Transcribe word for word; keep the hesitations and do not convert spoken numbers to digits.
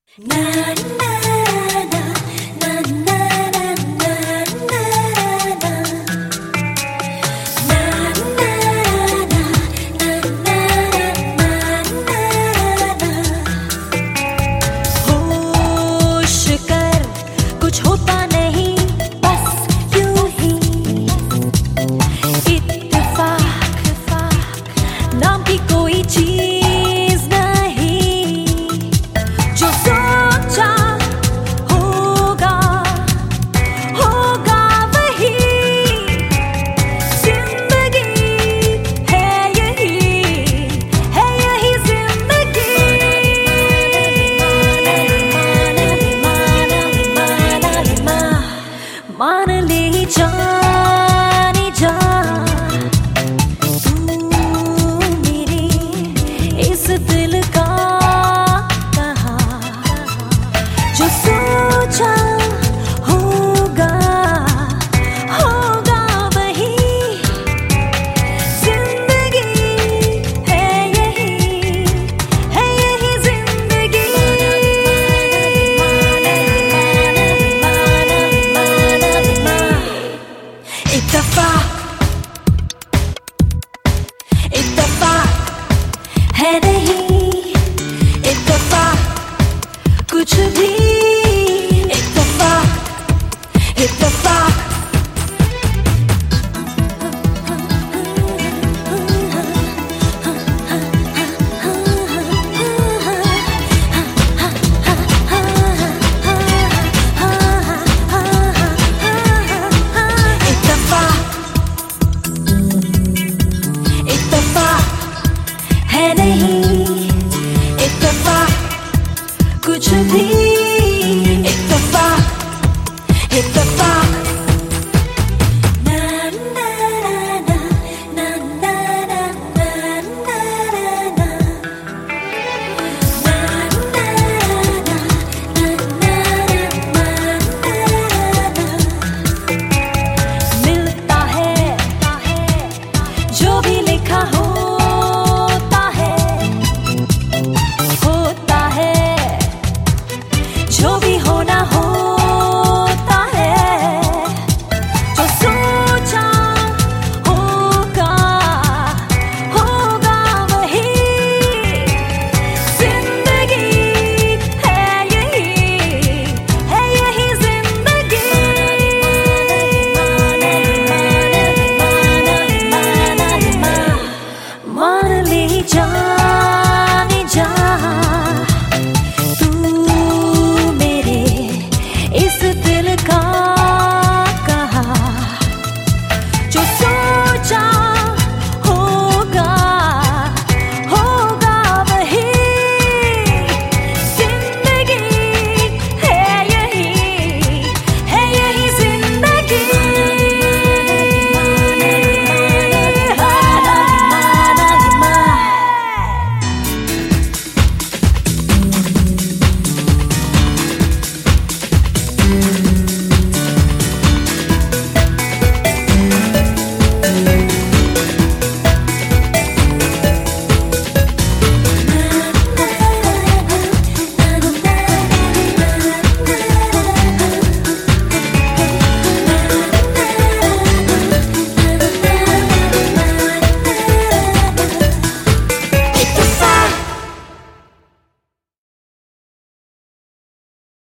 होश कर कुछ होता नहीं, बस यूं ही इत्तेफाक नाम की कोई चीज नहीं, जो सोचा होगा होगा वही, जिंदगी है यही, है यही जिंदगी। मान ली जानी जा तू मेरी इस दिल का कहा, जो सोचा होगा होगा वही, जिंदगी है यही, है यही जिंदगी। इत्तेफाक इत्तेफाक है नहीं, इत्तेफाक कुछ भी, इत्तेफाक इत्तेफाक। है नहीं, इत्तेफाक कुछ भी, इत्तेफाक इत्तेफाक। मिलता है जो भी लिखा हो, जो भी होना हो।